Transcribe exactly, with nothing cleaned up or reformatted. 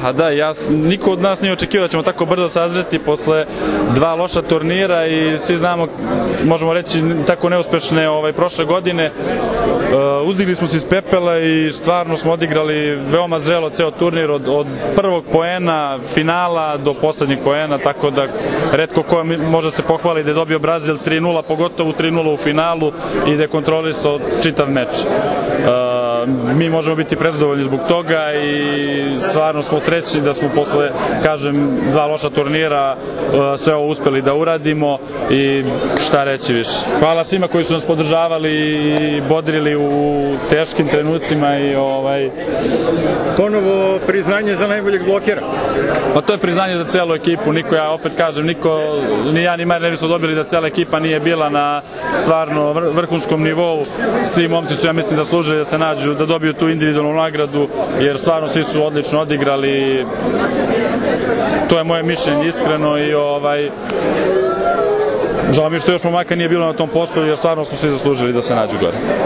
Pa da, ja, niko od nas nije očekivao da ćemo tako brzo sazreti posle dva loša turnira i svi znamo, možemo reći, tako neuspešne ovaj, prošle godine. Uh, uzdigli smo se iz pepela i stvarno smo odigrali veoma zrelo ceo turnir od, od prvog poena, finala do poslednjeg poena, tako da retko ko može se pohvali da je dobio Brazil tri nula, pogotovo tri nula u finalu i da je kontrolisao čitav meč. Uh, mi možemo biti prezadovoljni zbog toga i stvarno smo srećni da smo posle, kažem, dva loša turnira uh, sve ovo uspeli da uradimo i šta reći više. Hvala svima koji su nas podržavali i bodrili u teškim trenucima i ovaj... Ponovo priznanje za najboljeg blokera. Pa to je priznanje za celu ekipu, niko, ja opet kažem, niko, ni ja ni Mar ne bismo dobili da cela ekipa nije bila na stvarno vrhunskom nivou. Svi momci su, ja mislim, da služe da se nađu, da dobiju tu individualnu nagradu, jer stvarno svi su odlično odigrali. To je moje mišljenje iskreno i ovaj... žao mi što još momaka nije bilo na tom poslu, jer stvarno su svi zaslužili da se nađu gore.